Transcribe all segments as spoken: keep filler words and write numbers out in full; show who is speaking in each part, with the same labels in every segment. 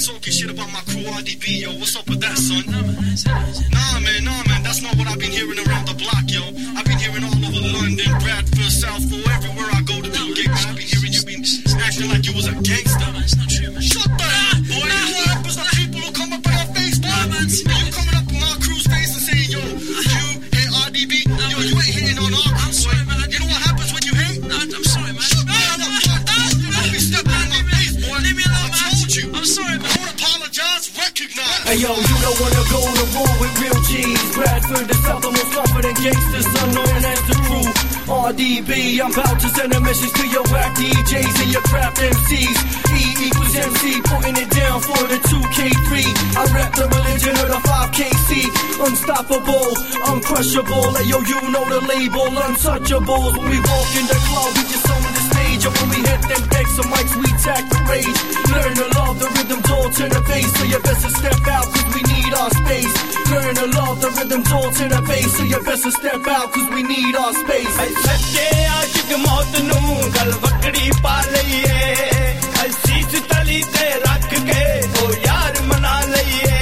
Speaker 1: talking shit about my crew R D B, yo. What's up with that, son? Nah, man, nah, man. That's not what I've been hearing around the block, yo. I've been hearing all over London, Bradford, Southall, everywhere I go to do gigs, man. I've been hearing you been acting like you was a gangster. Shut the hell up, boy. You know what happens to people who come up in our face, boy? You coming up in my crew's face and saying, yo, you hate R D B? Yo, you ain't hitting on our crew, boy. You know what happens when you hate?
Speaker 2: I'm sorry, man.
Speaker 1: Shut the hell up, boy. You don't be stepping in my face, boy.
Speaker 2: Leave me alone,
Speaker 1: I
Speaker 2: man.
Speaker 1: told you.
Speaker 2: I'm sorry, man.
Speaker 1: Don't apologize, recognize.
Speaker 3: Hey yo, you don't wanna go to war with real G's. Bradford, the South, the most confident gangsters, unknown as the crew. R D B, I'm about to send a message to your whack D Js and your crap M Cs. E equals M C, putting it down for the two K three. I rap the religion of the five K C. Unstoppable, uncrushable. Hey yo, you know the label, untouchables. When we walk in the club, we just own the stage. And when we hit them decks and mics, we attack the rage. Learn to love the rhythms all to the bass, so you best to step out, cause we need our space. Learn to love the rhythms all to the bass, so you best to step out, cause we need our space.
Speaker 4: सच्चे आशिक मौत नू गल वकड़ी पा लईए सीस तली ते रख के ओ यार मना लईए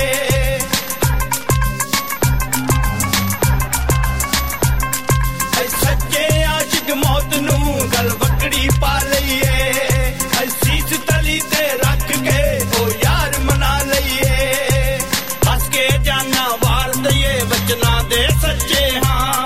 Speaker 4: सच्चे आशिक मौत नू गल वकड़ी पा लईए सीस तली ते रख के ओ यार मना लईए हंस के जाना वार दईए बचना दे सच्चे हाँ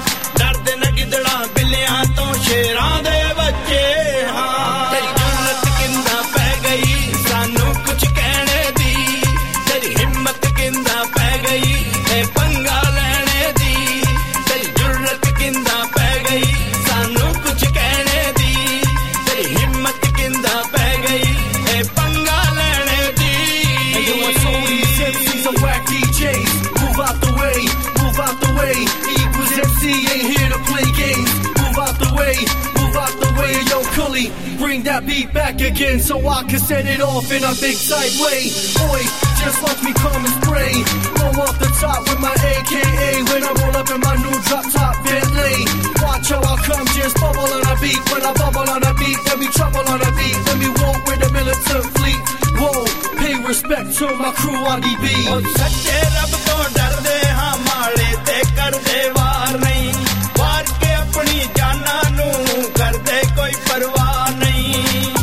Speaker 4: शेरां दे बच्चे हाँ तेरी जरूरत किंदा पै गई सानू कुछ कहने दी तेरी हिम्मत किंदा पै गई ए पंगा लेने दी तेरी जरूरत किंदा पै गई सानू कुछ कहने दी तेरी हिम्मत किंदा पै गई ए पंगा लेने दी
Speaker 3: Hey yo, I told these M Cs are whack D Js. Move out the way, move out the way. E equals M C ain't here to play games. Move out the way, move out the way, yo, Cully. Bring that beat back again so I can set it off in a big side way. Boy, just watch me come and spray. Roll off the top with my A K A when I roll up in my new drop top Bentley. Watch how I come, just bubble on a beat. When I bubble on a beat, then we trouble on a beat. Then we walk with the militant fleet. Whoa, pay respect to my crew R D B.
Speaker 4: ओ सच्चे रब तो डरदे हां माले ते करदे वार नहीं वार के अपनी जाना नू करदे कोई परवाह नहीं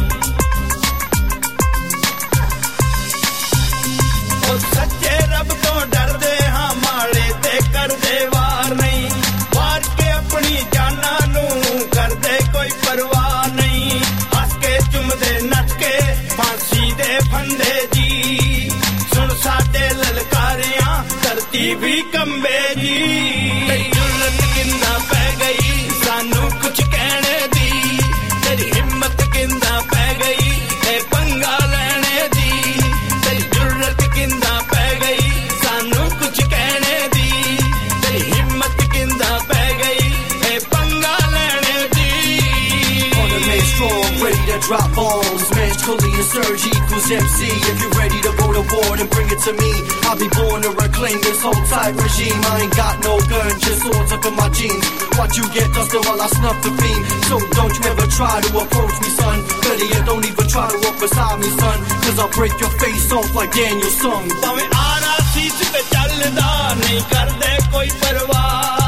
Speaker 4: ओ सच्चे रब तो डरदे हां माले ते करदे वार नहीं वार के अपनी जाना नू करदे कोई परवाह नहीं हंस के चुमदे नच के फांसी दे फंदे जी सुन साडे ललकारियां धरती भी कंबे जी तेरी जरूरत किंदा पै गई सानू कुछ कहने दी तेरी हिम्मत किंदा पै गई ए पंगा लेने दी तेरी जरूरत किंदा पै गई सानू कुछ कहने दी तेरी हिम्मत किंदा पै गई ए पंगा लेने दी
Speaker 3: On the main strong, ready to drop bombs. Man's Cully and Surge equals M C. If you're ready to go to war, then bring it to me. I'll be born to reclaim this whole type regime. I ain't got no gun, just swords up in my jeans. Watch you get dusted while I snuff the fiend. So don't you ever try to approach me, son. Better yet, don't even try to walk beside me, son. Cause I'll break your face off like Daniel's son.
Speaker 4: भावें आरा सीस पे चलदा नहीं करदे कोई परवाह